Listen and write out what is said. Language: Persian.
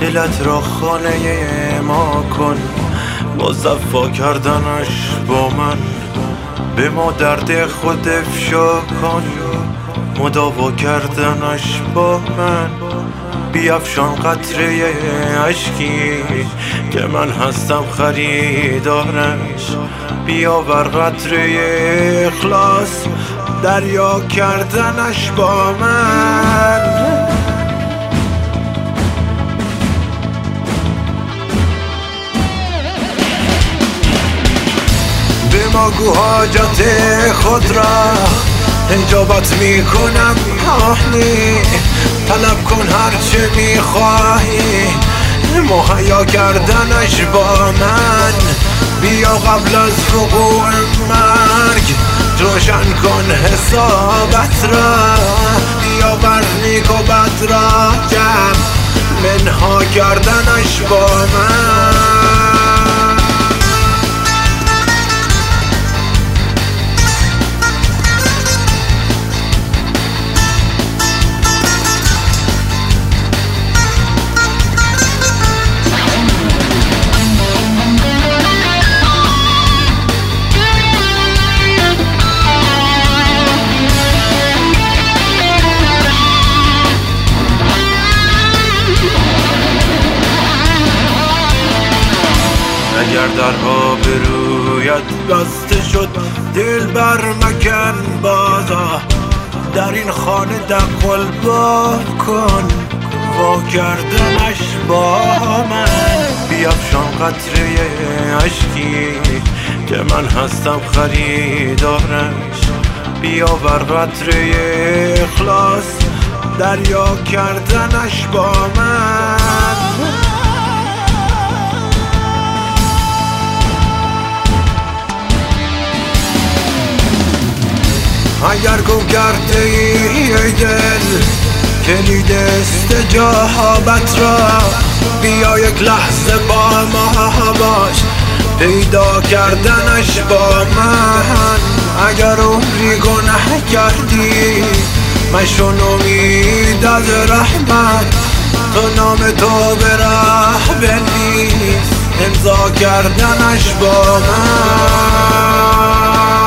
دلت را خانه ما کن، مصفا کردنش با من به ما درد خود افشا کن، مداوا کردنش با من بیفشان قطره اشکی که من هستم خریدارش، بیاور قطره اخلاص دریا کردنش با من. به ما گو حاجت خود را اجابت میکنم آهنی، طلب کن هرچه میخواهی مهیا کردنش با من، بیا قبل از وقوع مرگ روشن کن حسابت را، بیا بر نیک و بد را جمع منها کردنش با من. اگر درها به رویت بسته شد دل بر مکن بازا، در این خانه دقل با کن وا کردنش با من، بیفشان قطره اشکی که من هستم خریدارش، بیاور قطره اخلاص دریا کردنش با من. اگر گم کرده ای دل کلید استجابت را، بیا یک لحظه با ما باش پیدا کردنش با من. اگر عمری گناه کردی مشون امید از رحمت، تو نام تو به راه بنویس امضا کردنش با من.